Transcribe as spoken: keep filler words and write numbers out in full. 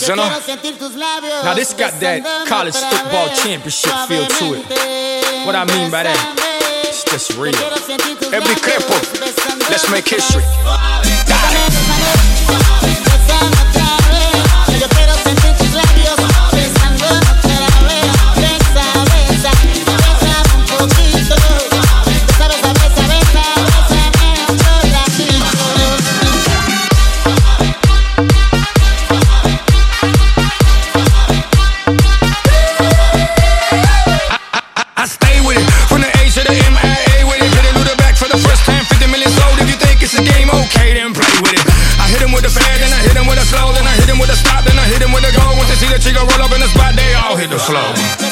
vibes, you know? Now this got that college football championship feel to it. What I mean by that, it's just real. Every clipper, let's make history. Slow.